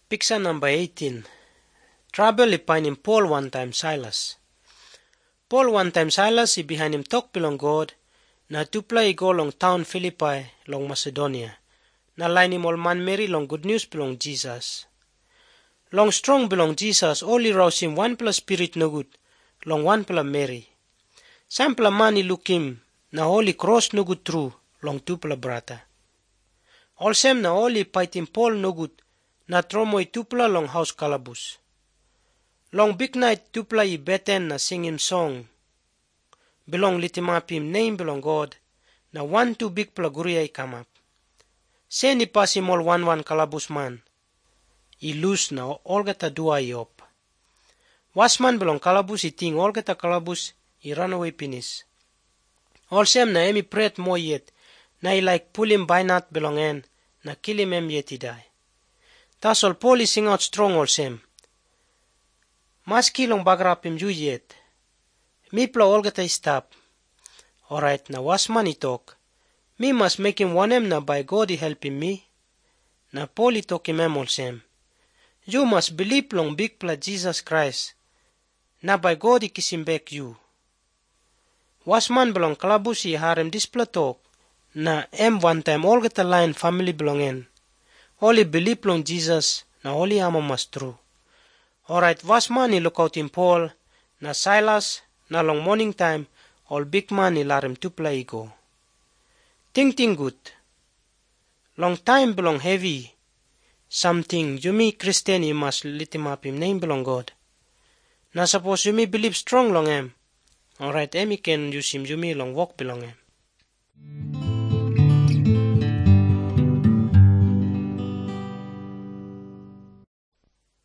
Picture number 18. Trouble I find him Paul one time Silas. Paul one time Silas I behind him talk belong God. Na tupla I go long town Philippi long Macedonia. Na line him all man Mary long good news belong Jesus. Long strong belong Jesus only rouse him one plus spirit no good. Long one plus Mary. Sample man I look him. Na holy cross no good true. Long tupla brother. All same na only fight him Paul no good. Na tromoy tupla long house kalabus. Long big night tupla I beten na sing him song. Belong litimap him name belong God. Na 1-2 big plaguria I come up. Say ni pass him all 1-1 kalabus man. I lose na all gata dua I op. Wasman belong kalabus I ting all gata kalabus I run away pinis. All same na emi pret mo yet. Na I like pull him by not belong en. Na kill him yet I die. Tas all Paul I sing out strong all same. Maski long bagrap him ju yet. Me pla all gata stop. Alright, na wasman I talk. Me must make him one na by God I helping me. Na Paul I talk him all same. You must believe long big pla Jesus Christ. Na by God I kiss him back you. Wasman belong kalabus I harem displa talk. Na one time all gata line family belong en. Only believe long Jesus, na only ama must true. Alright, wasman I look out in Paul, na Silas, na long morning time, all big man I larem tupla I go. Ting good. Long time belong heavy. Something you me Christian I must lit him up him name belong God. Na suppose you me believe strong long em. Alright, emi can use him you me long walk belong em.